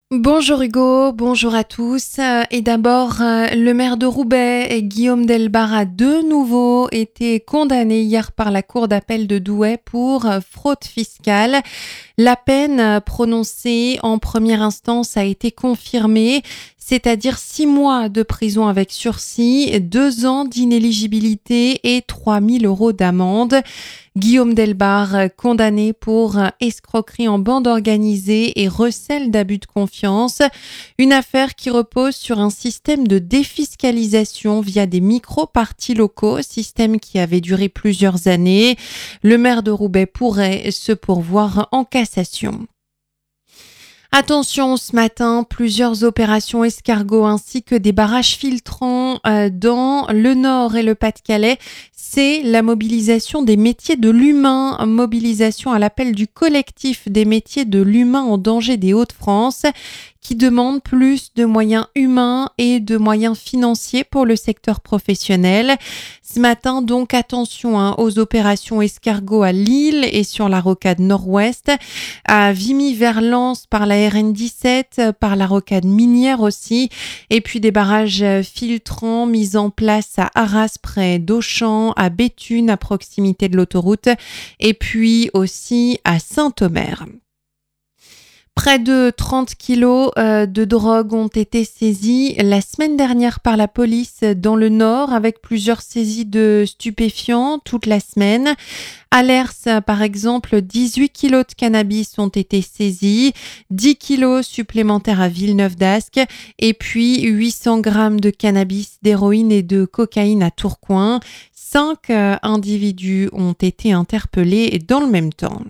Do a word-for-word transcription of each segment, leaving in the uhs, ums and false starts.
Bonjour Hugo, bonjour à tous. Euh, Et d'abord, euh, le maire de Roubaix, Guillaume Delbarre, a de nouveau été condamné hier par la cour d'appel de Douai pour euh, fraude fiscale. La peine euh, prononcée en première instance a été confirmée, c'est-à-dire six mois de prison avec sursis, deux ans d'inéligibilité et trois mille euros d'amende. Guillaume Delbarre, condamné pour escroquerie en bande organisée et recel d'abus de confiance. Une affaire qui repose sur un système de défiscalisation via des micro-partis locaux, système qui avait duré plusieurs années. Le maire de Roubaix pourrait se pourvoir en cassation. Attention, ce matin, plusieurs opérations escargots ainsi que des barrages filtrants euh, dans le Nord et le Pas-de-Calais. C'est la mobilisation des métiers de l'humain, mobilisation à l'appel du collectif des métiers de l'humain en danger des Hauts-de-France, qui demande plus de moyens humains et de moyens financiers pour le secteur professionnel. Ce matin, donc, attention hein, aux opérations escargots à Lille et sur la rocade nord-ouest, à Vimy vers Lens par la R N dix-sept, par la rocade minière aussi, et puis des barrages filtrants mis en place à Arras près d'Auchan, à Béthune à proximité de l'autoroute, et puis aussi à Saint-Omer. Près de trente kilos euh, de drogue ont été saisis la semaine dernière par la police dans le Nord, avec plusieurs saisies de stupéfiants toute la semaine. À Lers, par exemple, dix-huit kilos de cannabis ont été saisis, dix kilos supplémentaires à Villeneuve-d'Ascq et puis huit cents grammes de cannabis, d'héroïne et de cocaïne à Tourcoing. Cinq euh, individus ont été interpellés dans le même temps.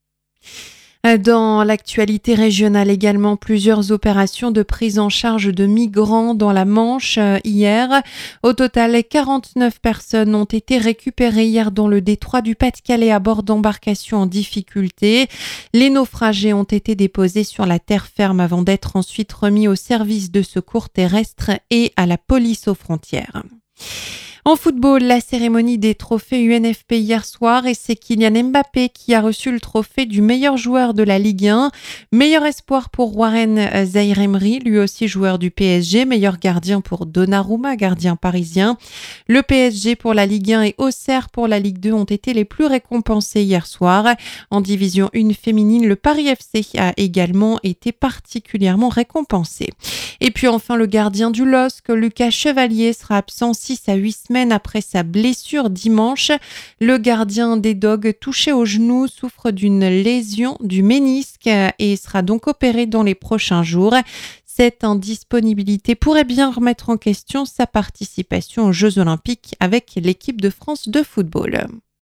Dans l'actualité régionale également, plusieurs opérations de prise en charge de migrants dans la Manche hier. Au total, quarante-neuf personnes ont été récupérées hier dans le détroit du Pas-de-Calais à bord d'embarcations en difficulté. Les naufragés ont été déposés sur la terre ferme avant d'être ensuite remis au service de secours terrestre et à la police aux frontières. En football, la cérémonie des trophées U N F P hier soir et c'est Kylian Mbappé qui a reçu le trophée du meilleur joueur de la Ligue un. Meilleur espoir pour Warren Zaïre-Emery, lui aussi joueur du P S G. Meilleur gardien pour Donnarumma, gardien parisien. Le P S G pour la Ligue un et Auxerre pour la Ligue deux ont été les plus récompensés hier soir. En division un féminine, le Paris F C a également été particulièrement récompensé. Et puis enfin, le gardien du L O S C, Lucas Chevalier, sera absent six à huit semaines après sa blessure dimanche. Le gardien des Dogs, touché au genou, souffre d'une lésion du ménisque et sera donc opéré dans les prochains jours. Cette indisponibilité pourrait bien remettre en question sa participation aux Jeux Olympiques avec l'équipe de France de football.